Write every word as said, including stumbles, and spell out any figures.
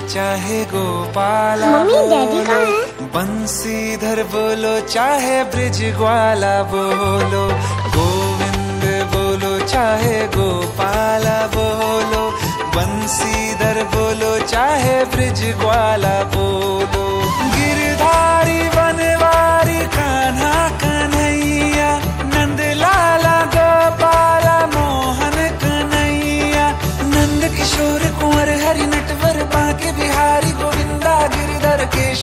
चाहे Gopala mummy daddy कहाँ है? बंसीधर बोलो चाहे ब्रिज ग्वाला बोलो, गोविंद बोलो चाहे गोपाला बोलो, बंसीधर बोलो चाहे ब्रिज ग्वाला बोलो।